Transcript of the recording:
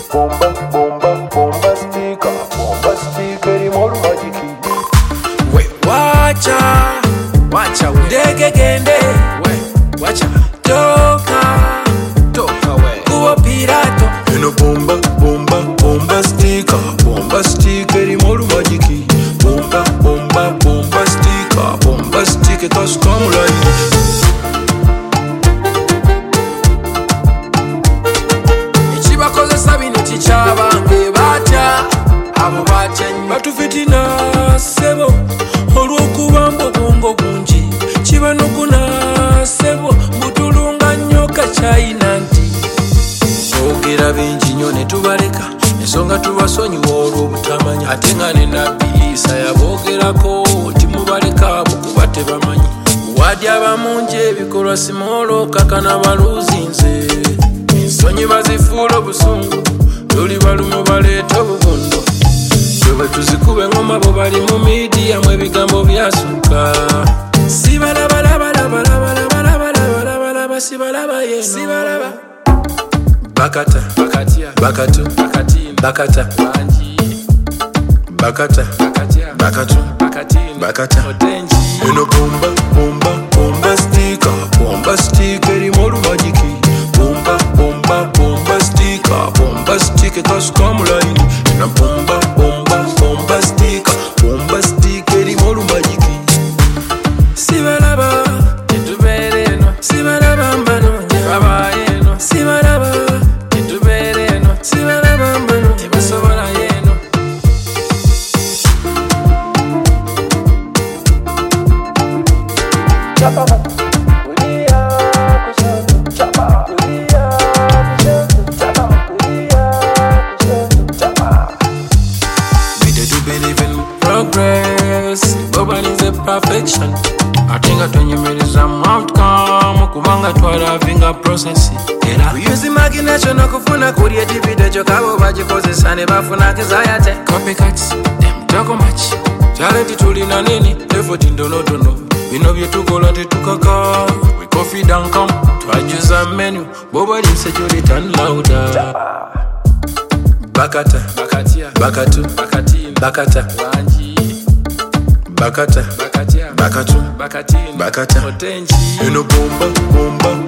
bombastic more magic. We wacha we dege gende we wacha toka we kuwa pirato eno bombastic more magic. Bombastic custom line. Ichibakozesa bino kikyabange batya abo batyanyi batufitina sebo olw'okuba mbobongo bungi kibanukuna sebo butulunga nnyo kakyayina nti boogera bingi nnyo ne tubaleka ensonga tubasonyiwa olw'obutamanya ate nga ne nabbi Isa yaboogerako timubaleka abo kuba tebamanyi wadi abamungi ebikolwa simolo kakana baluzinze ensonyi bazifuula obusungu luli balumu baleeta obubondo bwe tuzikuba engoma bo bali mu midiya mu ebigambo byasukka sibalabalabalabalabalabalabalaba sibalaba yeno sibalaba bakata bakatya bakatu bakatin bakata banji bakata bakatya bakatu bakatin bakata otenji eno bombastic more magic. Bombastic custom line. Eno bombastic more magic. sibalaba tetubere eno sibalaba mbano baba eno sibalaba tetubere eno sibalaba mbano tebasobola yeno Chapa kulia kushoto, chapa kulia kushoto, chapa kulia kushoto, chapa. We do believe in progress, nobody is a perfection. I think I don't you made some outcome, kubanga twalavinga process. We use imagination okufuna creativity jokabo bagikozesa ne bafuna kizayate. Copycats, them talk much. Talent tulina nini, effort ndonotono. Bino byetukola tetukaka. We coffee down come, twajuza menu. Bobali security turn louder. Bakata, bakatya, bakatu, bakatin, bakata, banji, bakata, bakatya, bakatu, bakatin, bakata, otenji. Eno